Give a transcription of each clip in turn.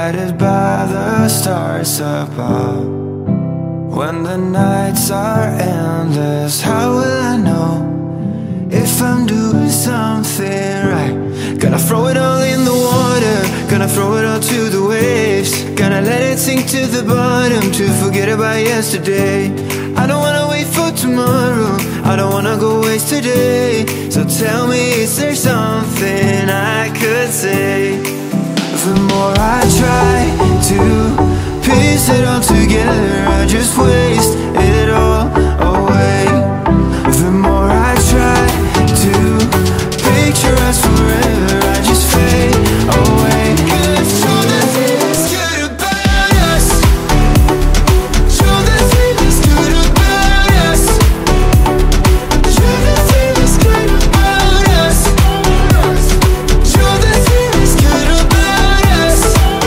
guided by the stars above. When the nights are endless, how will I know if I'm doing something right? Gonna throw it all in the water, gonna throw it all to the waves, gonna let it sink to the bottom to forget about yesterday. I don't wanna wait for tomorrow, I don't wanna go waste today. So tell me, is there something I could say? The more I try to piece it all together, I just waste it all away. The more I try to picture us forever, I just fade away. 'Cause all the things good about us, all the things good about us, all the things good about us, all the things good about us.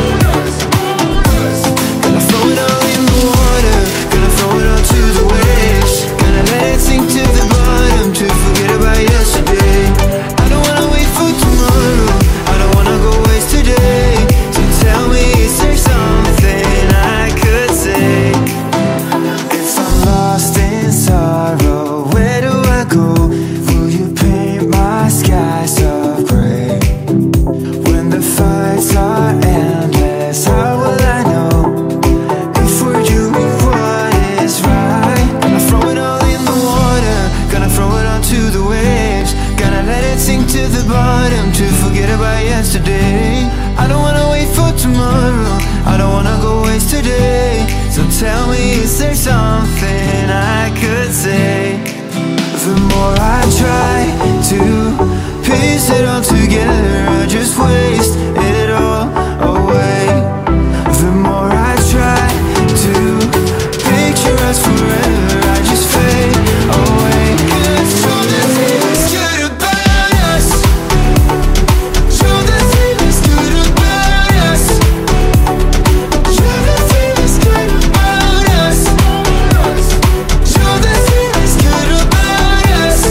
Gonna throw it all in the water, gonna throw it all to the waves, gonna let it sink to the bottom to forget about yesterday. I don't wanna wait for tomorrow, I don't wanna go waste today. So tell me, is there something I could say? If I'm lost in sorrow, where do I go? Will you paint my skies of gray? When the fights are endless, how will I know if we're doing what is right? Gonna throw it all in the water, gonna throw it all to the waves, gonna let it sink to the bottom to forget about yesterday. I don't wanna wait for tomorrow, I don't wanna go waste today. So tell me, is there something I could say? The more I try to piece it all together, I just waste it all away. The more I try to picture us forever, I just fade away. 'Cause all the things good about us, all the things good about us, all the things good about us, all the things good about us.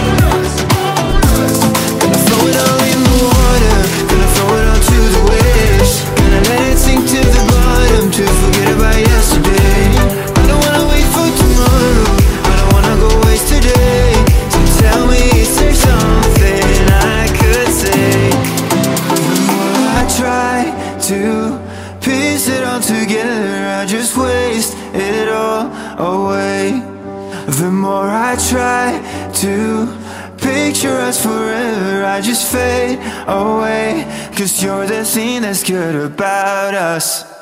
Gonna throw it all in the water, gonna throw it all to the waves, gonna let it sink to the bottom to forget about yesterday. I don't wanna wait for tomorrow, I don't wanna go waste today. So tell me, is there something I could say? The more I try to piece it all together, I just waste it all away. The more I try to picture us forever, I just fade away. 'Cause you're the thing that's good about us.